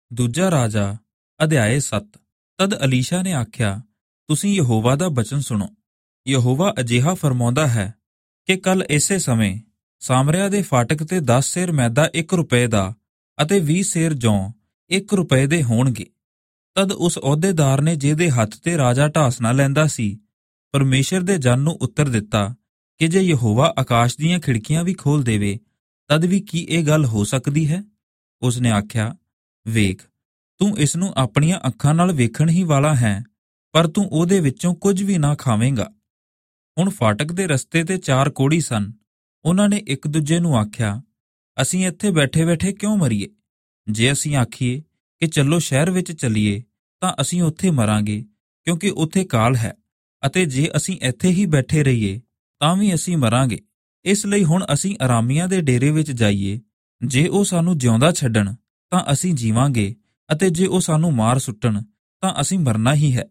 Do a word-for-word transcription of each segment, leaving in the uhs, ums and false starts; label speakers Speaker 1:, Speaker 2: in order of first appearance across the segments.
Speaker 1: ਦੂਜਾ ਰਾਜਾ ਅਧਿਆਇ ਸੱਤ। ਤਦ ਅਲੀਸ਼ਾ ਨੇ ਆਖਿਆ, ਤੁਸੀਂ ਯਹੋਵਾ ਦਾ ਬਚਨ ਸੁਣੋ। ਯਹੋਵਾ ਅਜਿਹਾ ਫਰਮਾਉਂਦਾ ਹੈ ਕਿ ਕੱਲ ਇਸੇ ਸਮੇਂ ਸਾਮਰਿਆ ਦੇ ਫਾਟਕ ਤੇ ਦਸ ਸੇਰ ਮੈਦਾ ਇੱਕ ਰੁਪਏ ਦਾ ਅਤੇ ਵੀਹ ਸੇਰ ਜੌਂ ਇੱਕ ਰੁਪਏ ਦੇ ਹੋਣਗੇ। ਤਦ ਉਸ ਅਹੁਦੇਦਾਰ ਨੇ, ਜਿਹਦੇ ਹੱਥ ਤੇ ਰਾਜਾ ਢਾਸਣਾ ਲੈਂਦਾ ਸੀ, ਪਰਮੇਸ਼ਰ ਦੇ ਜਨ ਨੂੰ ਉੱਤਰ ਦਿੱਤਾ ਕਿ ਜੇ ਯਹੋਵਾ ਆਕਾਸ਼ ਦੀਆਂ ਖਿੜਕੀਆਂ ਵੀ ਖੋਲ ਦੇਵੇ ਤਦ ਵੀ ਕੀ ਇਹ ਗੱਲ ਹੋ ਸਕਦੀ ਹੈ? ਉਸ ਨੇ ਆਖਿਆ, ਵੇਖ, ਤੂੰ ਇਸ ਨੂੰ ਆਪਣੀਆਂ ਅੱਖਾਂ ਨਾਲ ਵੇਖਣ ਹੀ ਵਾਲਾ ਹੈ, ਪਰ ਤੂੰ ਉਹਦੇ ਵਿੱਚੋਂ ਕੁਝ ਵੀ ਨਾ ਖਾਵੇਂਗਾ। ਹੁਣ ਫਾਟਕ ਦੇ ਰਸਤੇ ਤੇ ਚਾਰ ਕੋਹੜੀ ਸਨ। ਉਹਨਾਂ ਨੇ ਇੱਕ ਦੂਜੇ ਨੂੰ ਆਖਿਆ, ਅਸੀਂ ਇੱਥੇ ਬੈਠੇ ਬੈਠੇ ਕਿਉਂ ਮਰੀਏ? ਜੇ ਅਸੀਂ ਆਖੀਏ ਕਿ ਚੱਲੋ ਸ਼ਹਿਰ ਵਿੱਚ ਚੱਲੀਏ ਤਾਂ ਅਸੀਂ ਉੱਥੇ ਮਰਾਂਗੇ, ਕਿਉਂਕਿ ਉੱਥੇ ਕਾਲ ਹੈ, ਅਤੇ ਜੇ ਅਸੀਂ ਇੱਥੇ ਹੀ ਬੈਠੇ ਰਹੀਏ ਤਾਂ ਵੀ ਅਸੀਂ ਮਰਾਂਗੇ। ਇਸ ਲਈ ਹੁਣ ਅਸੀਂ ਅਰਾਮੀਆਂ ਦੇ ਡੇਰੇ ਵਿੱਚ ਜਾਈਏ। ਜੇ ਉਹ ਸਾਨੂੰ ਜਿਉਂਦਾ ਛੱਡਣ ਤਾਂ ਅਸੀਂ ਜੀਵਾਂਗੇ, ਅਤੇ ਜੇ ਉਹ ਸਾਨੂੰ ਮਾਰ ਸੁੱਟਣ ਤਾਂ ਅਸੀਂ ਮਰਨਾ ਹੀ ਹੈ।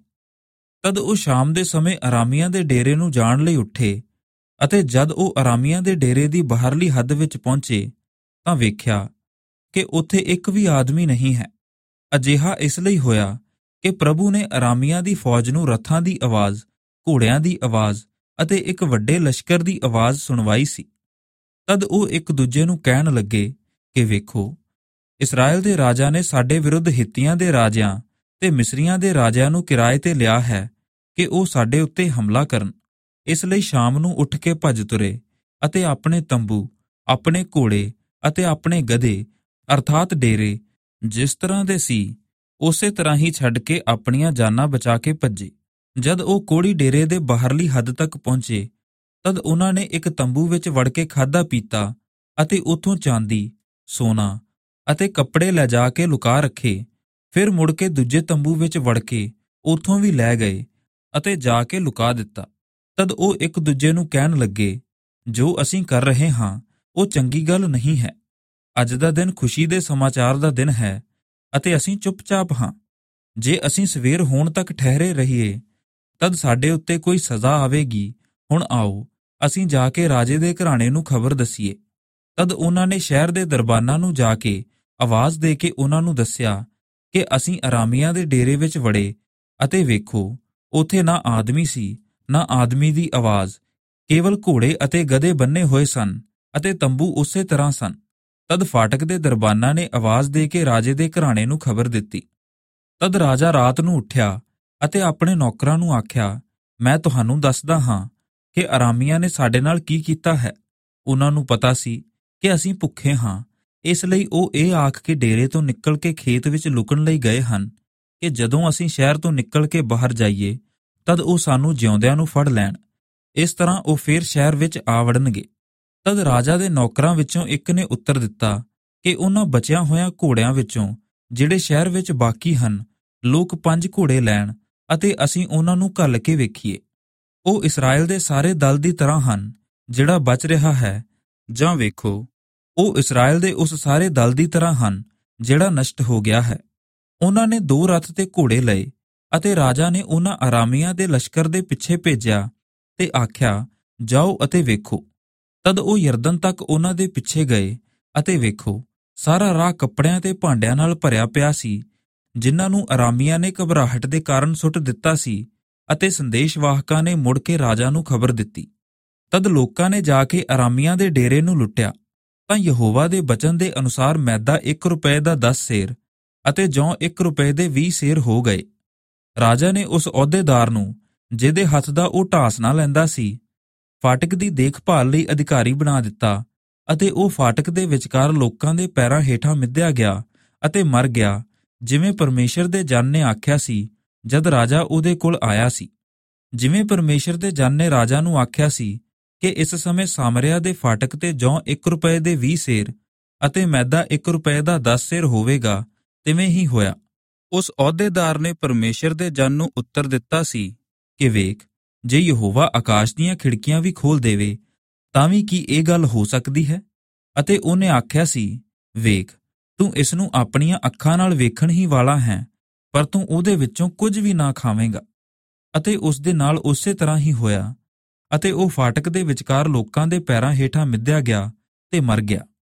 Speaker 1: ਤਦ ਉਹ ਸ਼ਾਮ ਦੇ ਸਮੇਂ ਅਰਾਮੀਆਂ ਦੇ ਡੇਰੇ ਨੂੰ ਜਾਣ ਲਈ ਉੱਠੇ, ਅਤੇ ਜਦ ਉਹ ਅਰਾਮੀਆਂ ਦੇ ਡੇਰੇ ਦੀ ਬਾਹਰਲੀ ਹੱਦ ਵਿੱਚ ਪਹੁੰਚੇ ਤਾਂ ਵੇਖਿਆ ਕਿ ਉੱਥੇ ਇੱਕ ਵੀ ਆਦਮੀ ਨਹੀਂ ਹੈ। ਅਜਿਹਾ ਇਸ ਲਈ ਹੋਇਆ ਕਿ ਪ੍ਰਭੂ ਨੇ ਅਰਾਮੀਆਂ ਦੀ ਫੌਜ ਨੂੰ ਰੱਥਾਂ ਦੀ ਆਵਾਜ਼, ਘੋੜਿਆਂ ਦੀ ਆਵਾਜ਼ ਅਤੇ ਇੱਕ ਵੱਡੇ ਲਸ਼ਕਰ ਦੀ ਆਵਾਜ਼ ਸੁਣਵਾਈ ਸੀ। ਤਦ ਉਹ ਇੱਕ ਦੂਜੇ ਨੂੰ ਕਹਿਣ ਲੱਗੇ ਕਿ ਵੇਖੋ, ਇਸਰਾਏਲ ਦੇ ਰਾਜਾ ਨੇ ਸਾਡੇ ਵਿਰੁੱਧ ਹਿੱਤੀਆਂ ਦੇ ਰਾਜਿਆਂ ਤੇ ਮਿਸਰੀਆਂ ਦੇ ਰਾਜਿਆਂ ਨੂੰ ਕਿਰਾਏ ਤੇ ਲਿਆ ਹੈ ਕਿ ਉਹ ਸਾਡੇ ਉੱਤੇ ਹਮਲਾ ਕਰਨ। ਇਸ ਲਈ ਸ਼ਾਮ ਨੂੰ ਉੱਠ ਕੇ ਭੱਜ ਤੁਰੇ ਅਤੇ ਆਪਣੇ ਤੰਬੂ, ਆਪਣੇ ਘੋੜੇ ਅਤੇ ਆਪਣੇ ਗਧੇ ਅਰਥਾਤ ਡੇਰੇ ਜਿਸ ਤਰ੍ਹਾਂ ਦੇ ਸੀ ਉਸੇ ਤਰ੍ਹਾਂ ਹੀ ਛੱਡ ਕੇ ਆਪਣੀਆਂ ਜਾਨਾਂ ਬਚਾ ਕੇ ਭੱਜੇ। ਜਦ ਉਹ ਕੋਹੜੀ ਡੇਰੇ ਦੇ ਬਾਹਰਲੀ ਹੱਦ ਤੱਕ ਪਹੁੰਚੇ ਤਦ ਉਹਨਾਂ ਨੇ ਇੱਕ ਤੰਬੂ ਵਿੱਚ ਵੜ ਕੇ ਖਾਧਾ ਪੀਤਾ ਅਤੇ ਉੱਥੋਂ ਚਾਂਦੀ, ਸੋਨਾ ਅਤੇ ਕੱਪੜੇ ਲੈ ਜਾ ਕੇ ਲੁਕਾ ਰੱਖੇ। ਫਿਰ ਮੁੜ ਕੇ ਦੂਜੇ ਤੰਬੂ ਵਿੱਚ ਵੜ ਕੇ ਉੱਥੋਂ ਵੀ ਲੈ ਗਏ ਅਤੇ ਜਾ ਕੇ ਲੁਕਾ ਦਿੱਤਾ। ਤਦ ਉਹ ਇੱਕ ਦੂਜੇ ਨੂੰ ਕਹਿਣ ਲੱਗੇ, ਜੋ ਅਸੀਂ ਕਰ ਰਹੇ ਹਾਂ ਉਹ ਚੰਗੀ ਗੱਲ ਨਹੀਂ ਹੈ। ਅੱਜ ਦਾ ਦਿਨ ਖੁਸ਼ੀ ਦੇ ਸਮਾਚਾਰ ਦਾ ਦਿਨ ਹੈ ਅਤੇ ਅਸੀਂ ਚੁੱਪਚਾਪ ਹਾਂ। ਜੇ ਅਸੀਂ ਸਵੇਰ ਹੋਣ ਤੱਕ ਠਹਿਰੇ ਰਹੀਏ ਤਦ ਸਾਡੇ ਉੱਤੇ ਕੋਈ ਸਜ਼ਾ ਆਵੇਗੀ। ਹੁਣ ਆਓ ਅਸੀਂ ਜਾ ਕੇ ਰਾਜੇ ਦੇ ਘਰਾਣੇ ਨੂੰ ਖਬਰ ਦਸੀਏ। ਤਦ ਉਹਨਾਂ ਨੇ ਸ਼ਹਿਰ ਦੇ ਦਰਬਾਨਾਂ ਨੂੰ ਜਾ ਕੇ ਆਵਾਜ਼ ਦੇ ਕੇ ਉਹਨਾਂ ਨੂੰ ਦੱਸਿਆ ਕਿ ਅਸੀਂ ਅਰਾਮੀਆਂ ਦੇ ਡੇਰੇ ਵਿੱਚ ਵੜੇ, ਅਤੇ ਵੇਖੋ, ਉੱਥੇ ਨਾ ਆਦਮੀ ਸੀ ਨਾ ਆਦਮੀ ਦੀ ਆਵਾਜ਼, ਕੇਵਲ ਘੋੜੇ ਅਤੇ ਗਧੇ ਬੰਨੇ ਹੋਏ ਸਨ ਅਤੇ ਤੰਬੂ ਉਸੇ ਤਰ੍ਹਾਂ ਸਨ। ਤਦ ਫਾਟਕ ਦੇ ਦਰਬਾਨਾਂ ਨੇ ਆਵਾਜ਼ ਦੇ ਕੇ ਰਾਜੇ ਦੇ ਘਰਾਣੇ ਨੂੰ ਖਬਰ ਦਿੱਤੀ। ਤਦ ਰਾਜਾ ਰਾਤ ਨੂੰ ਉੱਠਿਆ ਅਤੇ ਆਪਣੇ ਨੌਕਰਾਂ ਨੂੰ ਆਖਿਆ, ਮੈਂ ਤੁਹਾਨੂੰ ਦੱਸਦਾ ਹਾਂ ਕਿ ਅਰਾਮੀਆਂ ਨੇ ਸਾਡੇ ਨਾਲ ਕੀ ਕੀਤਾ ਹੈ। ਉਹਨਾਂ ਨੂੰ ਪਤਾ ਸੀ ਕਿ ਅਸੀਂ ਭੁੱਖੇ ਹਾਂ, ਇਸ ਲਈ ਉਹ ਇਹ ਆਖ ਕੇ ਡੇਰੇ ਤੋਂ ਨਿਕਲ ਕੇ ਖੇਤ ਵਿੱਚ ਲੁਕਣ ਲਈ ਗਏ ਹਨ ਕਿ ਜਦੋਂ ਅਸੀਂ ਸ਼ਹਿਰ ਤੋਂ ਨਿਕਲ ਕੇ ਬਾਹਰ ਜਾਈਏ ਤਦ ਉਹ ਸਾਨੂੰ ਜਿਉਂਦਿਆਂ ਨੂੰ ਫੜ ਲੈਣ। ਇਸ ਤਰ੍ਹਾਂ ਉਹ ਫੇਰ ਸ਼ਹਿਰ ਵਿੱਚ ਆ ਵੜਨਗੇ। ਤਦ ਰਾਜਾ ਦੇ ਨੌਕਰਾਂ ਵਿੱਚੋਂ ਇੱਕ ਨੇ ਉੱਤਰ ਦਿੱਤਾ ਕਿ ਉਹਨਾਂ ਬਚਿਆ ਹੋਇਆਂ ਘੋੜਿਆਂ ਵਿੱਚੋਂ ਜਿਹੜੇ ਸ਼ਹਿਰ ਵਿੱਚ ਬਾਕੀ ਹਨ, ਲੋਕ ਪੰਜ ਘੋੜੇ ਲੈਣ ਅਤੇ ਅਸੀਂ ਉਹਨਾਂ ਨੂੰ ਘੱਲ ਕੇ ਵੇਖੀਏ। ਉਹ ਇਸਰਾਏਲ ਦੇ ਸਾਰੇ ਦਲ ਦੀ ਤਰ੍ਹਾਂ ਹਨ ਜਿਹੜਾ ਬਚ ਰਿਹਾ ਹੈ, ਜਾਂ ਵੇਖੋ, ਉਹ ਇਸਰਾਏਲ ਦੇ ਉਸ ਸਾਰੇ ਦਲ ਦੀ ਤਰ੍ਹਾਂ ਹਨ ਜਿਹੜਾ ਨਸ਼ਟ ਹੋ ਗਿਆ ਹੈ। ਉਹਨਾਂ ਨੇ ਦੋ ਰੱਥ ਤੇ ਘੋੜੇ ਲਏ ਅਤੇ ਰਾਜਾ ਨੇ ਉਹਨਾਂ ਅਰਾਮੀਆਂ ਦੇ ਲਸ਼ਕਰ ਦੇ ਪਿੱਛੇ ਭੇਜਿਆ ਤੇ ਆਖਿਆ, ਜਾਓ ਅਤੇ ਵੇਖੋ। ਤਦ ਉਹ ਯਰਦਨ ਤੱਕ ਉਹਨਾਂ ਦੇ ਪਿੱਛੇ ਗਏ ਅਤੇ ਵੇਖੋ, ਸਾਰਾ ਰਾਹ ਕੱਪੜਿਆਂ ਤੇ ਭਾਂਡਿਆਂ ਨਾਲ ਭਰਿਆ ਪਿਆ ਸੀ ਜਿਨ੍ਹਾਂ ਨੂੰ ਅਰਾਮੀਆਂ ਨੇ ਘਬਰਾਹਟ ਦੇ ਕਾਰਨ ਸੁੱਟ ਦਿੱਤਾ ਸੀ, ਅਤੇ ਸੰਦੇਸ਼ਵਾਹਕਾਂ ਨੇ ਮੁੜ ਕੇ ਰਾਜਾ ਨੂੰ ਖਬਰ ਦਿੱਤੀ। ਤਦ ਲੋਕਾਂ ਨੇ ਜਾ ਕੇ ਅਰਾਮੀਆਂ ਦੇ ਡੇਰੇ ਨੂੰ ਲੁੱਟਿਆ ਤਾਂ ਯਹੋਵਾ ਦੇ ਬਚਨ ਦੇ ਅਨੁਸਾਰ ਮੈਦਾ ਇੱਕ ਰੁਪਏ ਦਾ ਦਸ ਸੇਰ ਅਤੇ ਜੌਂ ਇੱਕ ਰੁਪਏ ਦੇ ਵੀਹ ਸੇਰ ਹੋ ਗਏ। ਰਾਜਾ ਨੇ ਉਸ ਅਹੁਦੇਦਾਰ ਨੂੰ, ਜਿਹਦੇ ਹੱਥ ਦਾ ਉਹ ਢਾਸਣਾ ਲੈਂਦਾ ਸੀ, ਫਾਟਕ ਦੀ ਦੇਖਭਾਲ ਲਈ ਅਧਿਕਾਰੀ ਬਣਾ ਦਿੱਤਾ, ਅਤੇ ਉਹ ਫਾਟਕ ਦੇ ਵਿਚਕਾਰ ਲੋਕਾਂ ਦੇ ਪੈਰਾਂ ਹੇਠਾਂ ਮਿੱਧਿਆ ਗਿਆ ਅਤੇ ਮਰ ਗਿਆ, ਜਿਵੇਂ ਪਰਮੇਸ਼ਰ ਦੇ ਜਨ ਨੇ ਆਖਿਆ ਸੀ ਜਦ ਰਾਜਾ ਉਹਦੇ ਕੋਲ ਆਇਆ ਸੀ। ਜਿਵੇਂ ਪਰਮੇਸ਼ਰ ਦੇ ਜਨ ਨੇ ਰਾਜਾ ਨੂੰ ਆਖਿਆ ਸੀ ਕਿ ਇਸ ਸਮੇਂ ਸਾਮਰਿਆ ਦੇ ਫਾਟਕ ਤੇ ਜੌਂ ਇੱਕ ਰੁਪਏ ਦੇ ਵੀਹ ਸੇਰ ਅਤੇ ਮੈਦਾ ਇੱਕ ਰੁਪਏ ਦਾ ਦਸ ਸੇਰ ਹੋਵੇਗਾ, ਤਿਵੇਂ ਹੀ ਹੋਇਆ। ਉਸ ਅਹੁਦੇਦਾਰ ਨੇ ਪਰਮੇਸ਼ਰ ਦੇ ਜਨ ਨੂੰ ਉੱਤਰ ਦਿੱਤਾ ਸੀ ਕਿ ਵੇਖ, ਜੇ ਯਹੋਵਾ ਆਕਾਸ਼ ਦੀਆਂ ਖਿੜਕੀਆਂ ਵੀ ਖੋਲ ਦੇਵੇ ਤਾਂ ਵੀ ਕੀ ਇਹ ਗੱਲ ਹੋ ਸਕਦੀ ਹੈ? ਅਤੇ ਉਹਨੇ ਆਖਿਆ ਸੀ, ਵੇਖ, ਤੂੰ ਇਸ ਨੂੰ ਆਪਣੀਆਂ ਅੱਖਾਂ ਨਾਲ ਵੇਖਣ ਹੀ ਵਾਲਾ ਹੈ, ਪਰ ਤੂੰ ਉਹਦੇ ਵਿੱਚੋਂ ਕੁਝ ਵੀ ਨਾ ਖਾਵੇਂਗਾ। ਅਤੇ ਉਸ ਦੇ ਨਾਲ ਉਸੇ ਤਰ੍ਹਾਂ ਹੀ ਹੋਇਆ, ਅਤੇ ਉਹ ਫਾਟਕ ਦੇ ਵਿਚਕਾਰ ਲੋਕਾਂ ਦੇ ਪੈਰਾਂ ਹੇਠਾਂ ਮਿੱਧਿਆ ਗਿਆ ਤੇ ਮਰ ਗਿਆ।